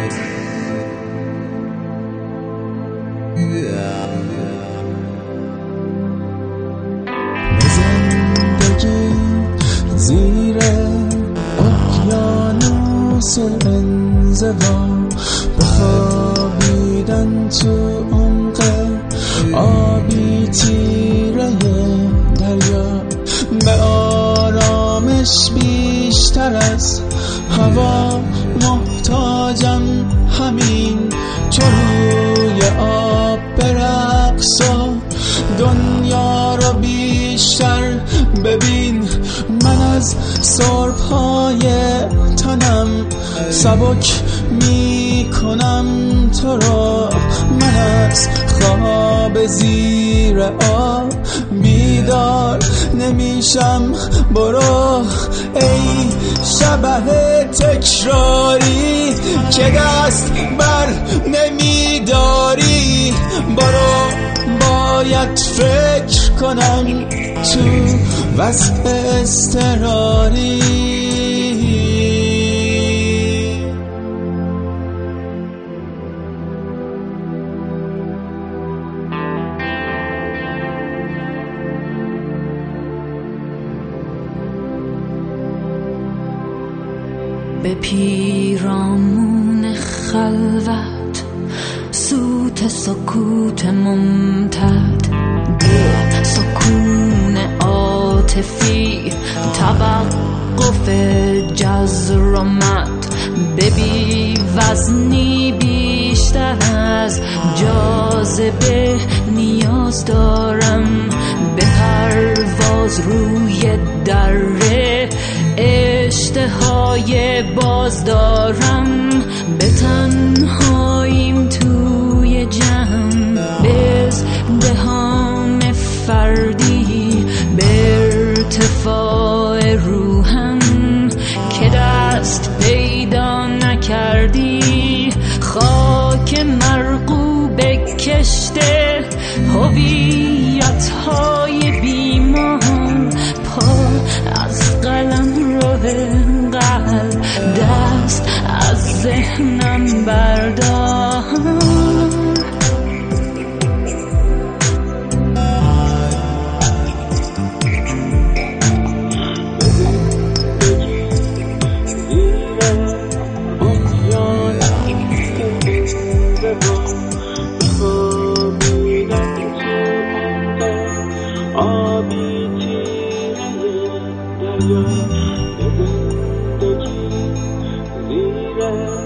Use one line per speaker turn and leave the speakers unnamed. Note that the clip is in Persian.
زندگی زیر اقیانوس انزوا، بخوابیدن تو عمق آبی تیره دریا، به آرامش بیشتر از هوا محتاجم، همین چو روی آب برقص و دنیا رو بیشتر ببین. من از سربهای تنم سبک می کنم تو رو، من از خواب زیر آب بیدار نمیشم. برو ای شبح تکراری که دست بر نمیداری، برو باید فکر کنم تو وضع اضطراری.
به پیرامون خلوت سوت سکوت ممتد، به سکون عاطفی توقف جزرمت، به بی وزنی بیشتر از جاذبه نیاز دارم، به پرواز روی دره اشتهای باز دارم، به تنهاییم توی جمع، به ازدحام فردی، به ارتفاع روحم که دست پیدا نکردی، خاک مرغوب کشته هویت‌های بیمار، پا از قلم رو قلب، دست از ذهنم بردار.
آبی تیره دریا، زندگی زیر